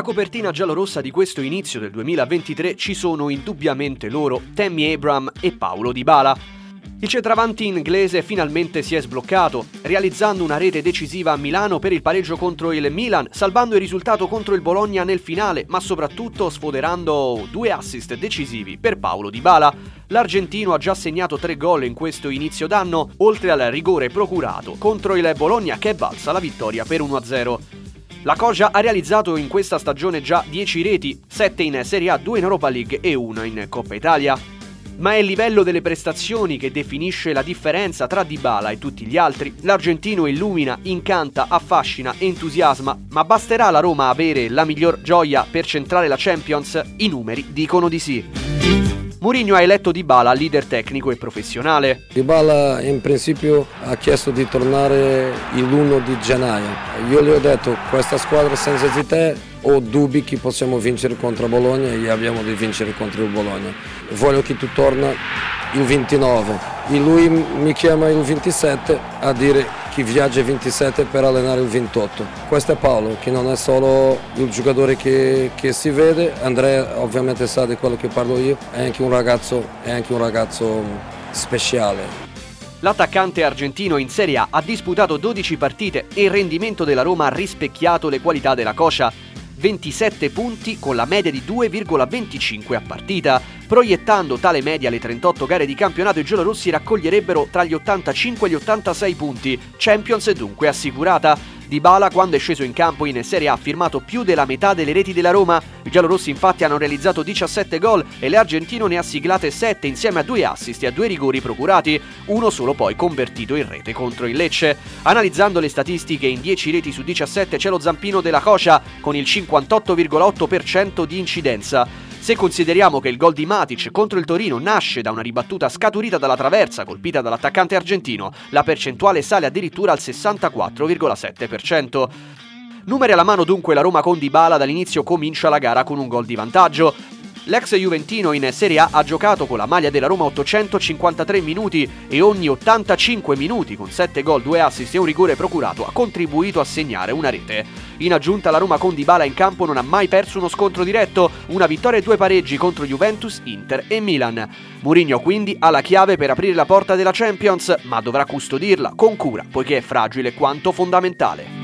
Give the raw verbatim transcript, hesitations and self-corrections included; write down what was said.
Nella copertina giallorossa di questo inizio del duemilaventitré ci sono indubbiamente loro, Tammy Abraham e Paulo Dybala. Il centravanti inglese finalmente si è sbloccato, realizzando una rete decisiva a Milano per il pareggio contro il Milan, salvando il risultato contro il Bologna nel finale, ma soprattutto sfoderando due assist decisivi per Paulo Dybala. L'argentino ha già segnato tre gol in questo inizio d'anno, oltre al rigore procurato contro il Bologna che è valsa la vittoria per uno a zero. La Cosa ha realizzato in questa stagione già dieci reti, sette in Serie A, due in Europa League e una in Coppa Italia. Ma è il livello delle prestazioni che definisce la differenza tra Dybala e tutti gli altri. L'argentino illumina, incanta, affascina, entusiasma, ma basterà alla Roma avere la miglior gioia per centrare la Champions? I numeri dicono di sì. Mourinho ha eletto Dybala leader tecnico e professionale. Dybala in principio ha chiesto di tornare il primo di gennaio. Io le ho detto, questa squadra senza di te ho dubbi che possiamo vincere contro Bologna e abbiamo di vincere contro il Bologna. Voglio che tu torna il ventinove e lui mi chiama il ventisette a dire che viaggia il ventisette per allenare il ventotto. Questo è Paolo, che non è solo il giocatore che, che si vede, Andrea ovviamente sa di quello che parlo io, è anche un ragazzo, è anche un ragazzo speciale. L'attaccante argentino in Serie A ha disputato dodici partite e il rendimento della Roma ha rispecchiato le qualità della Cosa. ventisette punti con la media di due virgola venticinque a partita. Proiettando tale media alle trentotto gare di campionato, i giallorossi raccoglierebbero tra gli ottantacinque e gli ottantasei punti, Champions dunque assicurata. Dybala, quando è sceso in campo in Serie A, ha firmato più della metà delle reti della Roma. I giallorossi infatti hanno realizzato diciassette gol e l'argentino ne ha siglate sette insieme a due assist e a due rigori procurati, uno solo poi convertito in rete contro il Lecce. Analizzando le statistiche, in dieci reti su diciassette c'è lo zampino della Cosa con il cinquantotto virgola otto per cento di incidenza. Se consideriamo che il gol di Matic contro il Torino nasce da una ribattuta scaturita dalla traversa colpita dall'attaccante argentino, la percentuale sale addirittura al sessantaquattro virgola sette per cento. Numeri alla mano dunque, la Roma con Dybala dall'inizio comincia la gara con un gol di vantaggio. L'ex juventino in Serie A ha giocato con la maglia della Roma ottocentocinquantatré minuti e ogni ottantacinque minuti, con sette gol, due assist e un rigore procurato, ha contribuito a segnare una rete. In aggiunta, la Roma con Dybala in campo non ha mai perso uno scontro diretto, una vittoria e due pareggi contro Juventus, Inter e Milan. Mourinho quindi ha la chiave per aprire la porta della Champions, ma dovrà custodirla con cura, poiché è fragile quanto fondamentale.